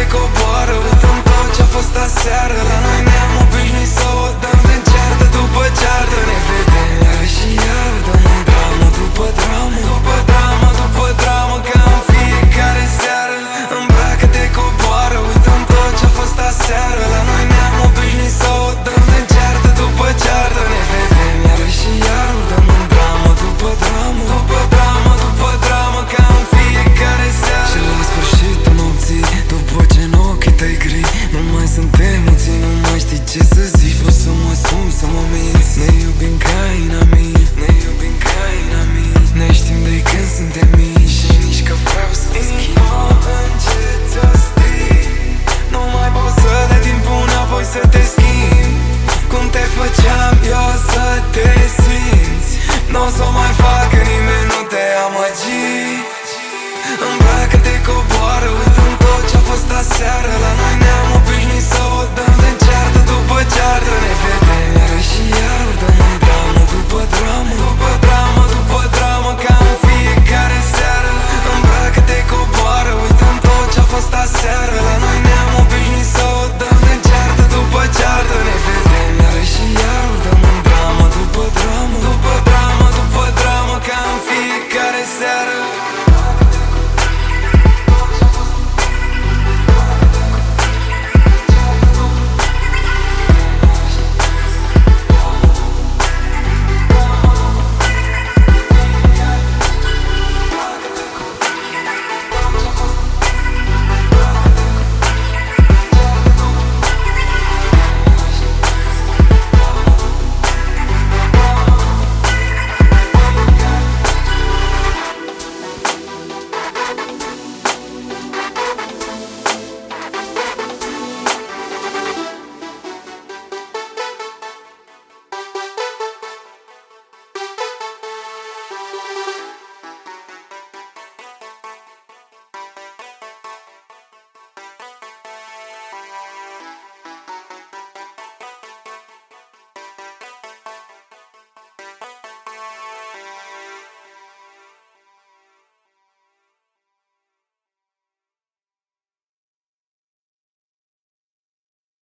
coboară. Uităm tot ce-a fost aseară. La noi ne-am obișnuit să o dăm de ceartă după ceartă. Ne vedem iară și iară, dăm în dramă după dramă, după dramă, după dramă, ca în fiecare seară. Îmbracă-te, coboară, uităm tot ce-a fost aseară. La noi ne-am obișnuit să o dăm de ceartă după ceartă. Ne vedem iară și iară, dăm în dramă după dramă, după dramă, după dramă, ca în fiecare seară. Și la sfârșitul nopții, după ce în ochii tăi gri nu mai sunt emoții, nu mai știi ce să